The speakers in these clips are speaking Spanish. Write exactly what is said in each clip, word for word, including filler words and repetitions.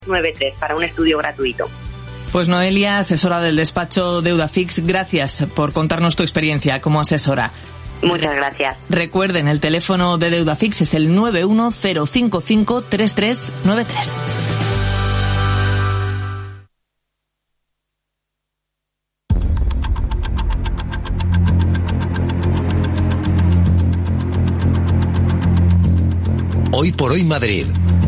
nueve tres para un estudio gratuito. Pues Noelia, asesora del despacho Deudafix, gracias por contarnos tu experiencia como asesora. Muchas gracias. Recuerden, el teléfono de Deudafix es el nueve uno cero cinco cinco tres tres nueve tres. Hoy por hoy Madrid.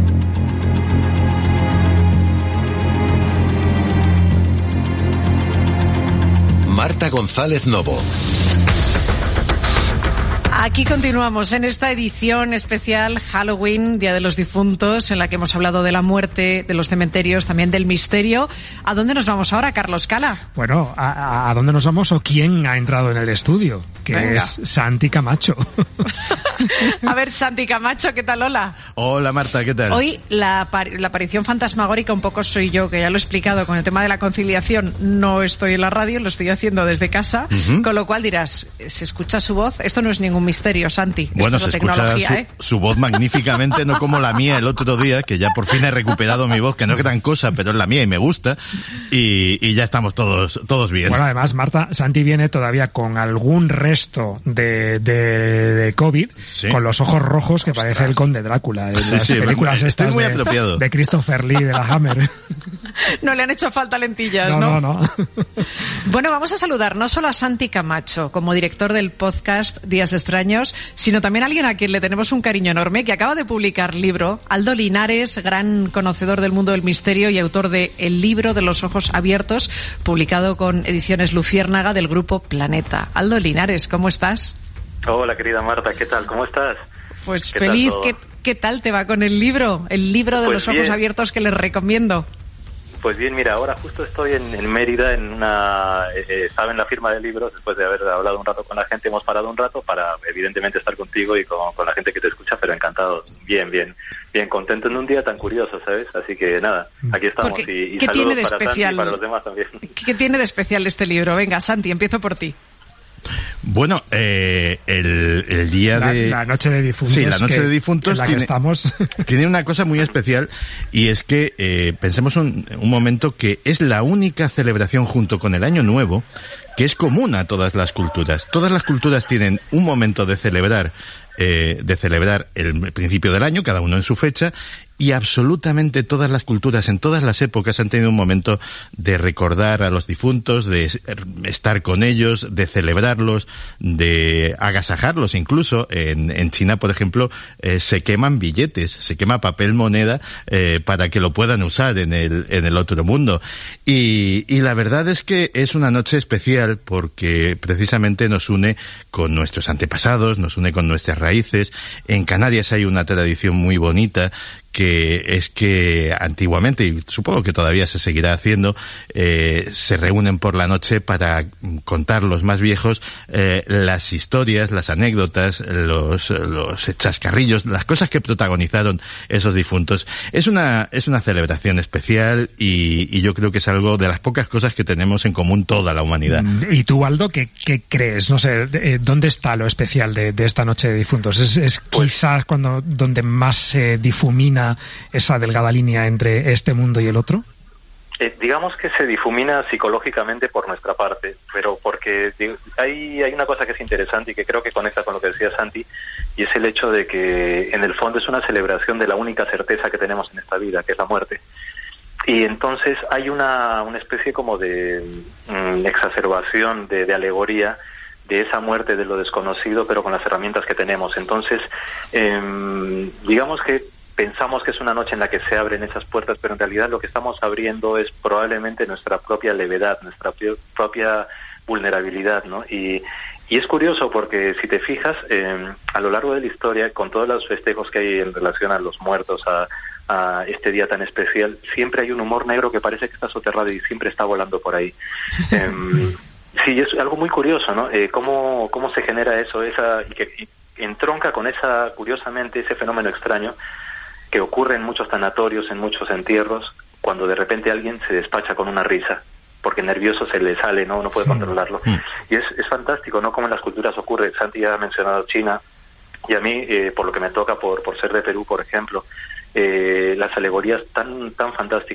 Marta González Novo. Aquí continuamos en esta edición especial Halloween, Día de los Difuntos, en la que hemos hablado de la muerte, de los cementerios, también del misterio. ¿A dónde nos vamos ahora, Carlos Cala? Bueno, ¿a, a dónde nos vamos o quién ha entrado en el estudio? Que Venga. Es Santi Camacho. A ver, Santi Camacho, ¿qué tal? Hola. Hola, Marta, ¿qué tal? Hoy la, la aparición fantasmagórica un poco soy yo, que ya lo he explicado con el tema de la conciliación. No estoy en la radio, lo estoy haciendo desde casa, uh-huh. Con lo cual dirás, ¿se escucha su voz? Esto no es ningún misterio, Santi. Bueno, Esto se es escucha su, ¿eh? su voz magníficamente, no como la mía el otro día, que ya por fin he recuperado mi voz, que no es gran cosa, pero es la mía y me gusta, y, y ya estamos todos todos bien. Bueno, además, Marta, Santi viene todavía con algún resto de, de, de COVID, sí. Con los ojos rojos que Ostras. Parece el Conde Drácula, en las sí, sí, películas muy, estas muy de, de Christopher Lee, de la Hammer. No le han hecho falta lentillas, ¿no? No, no, no. Bueno, vamos a saludar no solo a Santi Camacho, como director del podcast Días Extraños, sino también a alguien a quien le tenemos un cariño enorme, que acaba de publicar libro, Aldo Linares, gran conocedor del mundo del misterio y autor de El libro de los ojos abiertos, publicado con Ediciones Luciérnaga del grupo Planeta. Aldo Linares, ¿cómo estás? Hola, querida Marta, ¿qué tal? ¿Cómo estás? Pues feliz, ¿qué, ¿qué tal te va con el libro? El libro de pues los ojos bien. Abiertos que les recomiendo. Pues bien, mira, ahora justo estoy en, en Mérida, en una, eh, estaba en la firma de libros, después de haber hablado un rato con la gente, hemos parado un rato para evidentemente estar contigo y con, con la gente que te escucha, pero encantado, bien, bien, bien contento en un día tan curioso, ¿sabes? Así que nada, aquí estamos. Porque, y, y ¿qué saludos tiene de para especial? Santi y para los demás también. ¿Qué tiene de especial este libro? Venga, Santi, empiezo por ti. Bueno, eh, el, el día la, de... La noche de difuntos. Sí, la noche que, de difuntos en la tiene, que estamos. Tiene una cosa muy especial, y es que eh, pensemos un, un momento que es la única celebración junto con el Año Nuevo que es común a todas las culturas. Todas las culturas tienen un momento de celebrar, eh, de celebrar el principio del año, cada uno en su fecha, y absolutamente todas las culturas, en todas las épocas, han tenido un momento de recordar a los difuntos, de estar con ellos, de celebrarlos, de agasajarlos incluso. En, en China, por ejemplo, eh, se queman billetes, se quema papel moneda eh, para que lo puedan usar en el, en el otro mundo. Y, y la verdad es que es una noche especial porque precisamente nos une con nuestros antepasados, nos une con nuestras raíces. En Canarias hay una tradición muy bonita, que es que antiguamente, y supongo que todavía se seguirá haciendo, eh, se reúnen por la noche para contar los más viejos eh, las historias, las anécdotas, los, los chascarrillos, las cosas que protagonizaron esos difuntos. Es una, es una celebración especial y, y yo creo que es algo de las pocas cosas que tenemos en común toda la humanidad. ¿Y tú, Aldo, qué, qué crees? No sé, ¿dónde está lo especial de, de esta noche de difuntos? ¿Es, es quizás cuando, donde más se difumina esa delgada línea entre este mundo y el otro? Eh, digamos que se difumina psicológicamente por nuestra parte, pero porque hay, hay una cosa que es interesante y que creo que conecta con lo que decía Santi, y es el hecho de que en el fondo es una celebración de la única certeza que tenemos en esta vida, que es la muerte. Y entonces hay una, una especie como de mm, exacerbación, de, de alegoría de esa muerte, de lo desconocido, pero con las herramientas que tenemos. Entonces, eh, digamos que pensamos que es una noche en la que se abren esas puertas, pero en realidad lo que estamos abriendo es probablemente nuestra propia levedad, nuestra p- propia vulnerabilidad, ¿no? Y, y es curioso porque si te fijas, eh, a lo largo de la historia, con todos los festejos que hay en relación a los muertos, a, a este día tan especial, siempre hay un humor negro que parece que está soterrado y siempre está volando por ahí. eh, sí, es algo muy curioso, ¿no? Eh, cómo, cómo se genera eso, esa, y que y entronca con esa, curiosamente, ese fenómeno extraño que ocurre en muchos tanatorios, en muchos entierros, cuando de repente alguien se despacha con una risa, porque nervioso se le sale, no no puede controlarlo. Mm. Y es, es fantástico, ¿no? Como en las culturas ocurre. Santi ya ha mencionado China, y a mí, eh, por lo que me toca, por, por ser de Perú, por ejemplo, eh, las alegorías tan tan fantásticas